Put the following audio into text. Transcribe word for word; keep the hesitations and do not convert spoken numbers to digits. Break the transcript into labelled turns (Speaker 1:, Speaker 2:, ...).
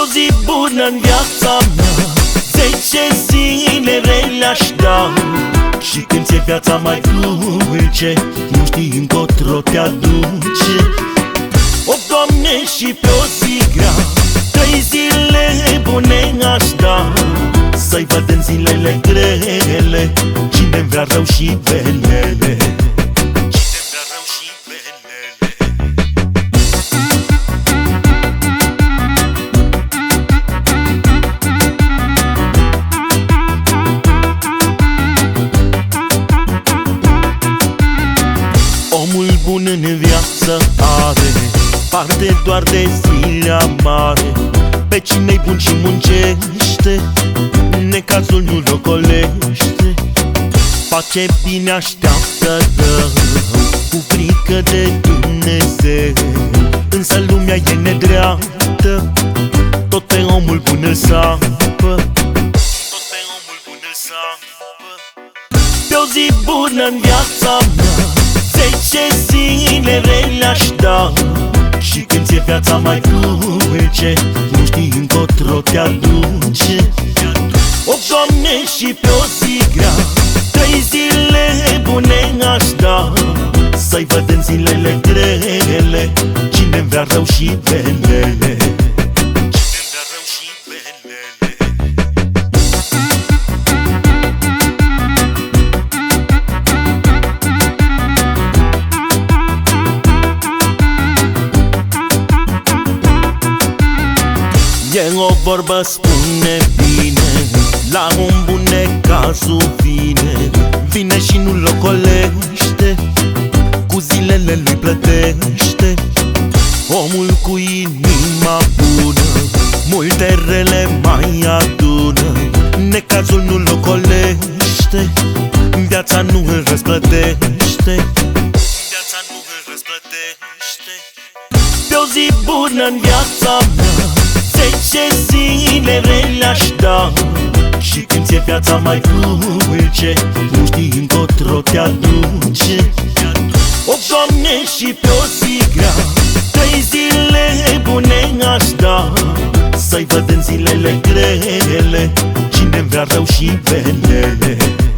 Speaker 1: zi bună în viața mea, zece zile rele aș da. Și când ți-e viața mai dulce, nu știi încotro te aduce. O, Doamne, și pe o zi grea, trei zile bune aș da. Să-i văd în zilele grele cine-mi vrea rău și belele. Omul bun în viață are parte doar de zile amare. Pe cine-i bun și muncește, necazul nu-l ocolește. Face bine, așteaptă rău, cu frică de Dumnezeu. Însă lumea e nedreaptă, tot pe omul bun îl sapă. Tot pe omul bun îl sapă. Pe o zi bună în viața mea, zece zile rele aș da. Și când ți-e viața mai dulce, nu știi încotro te aduce. O, Doamne, și pe o zi grea, trei zile bune aș da. Să-i văd în zilele grele cine-mi vrea rău și belele. E o vorbă, spune bine, la un bun necazul vine. Vine și nu-l ocolește, cu zilele lui plătește. Omul cu inima bună multe rele mai adună. Necazul nu-l ocolește, viața nu îl răsplătește. Viața nu îl răsplătește. Pe o zi bună în viața mea, zece zile rele aș da. Și când ți-e viața mai dulce, nu știi încotro te aduce. O, Doamne, și pe o zi grea, trei zile bune aș da. Să-i văd în zilele grele cine-mi vrea rău și belele.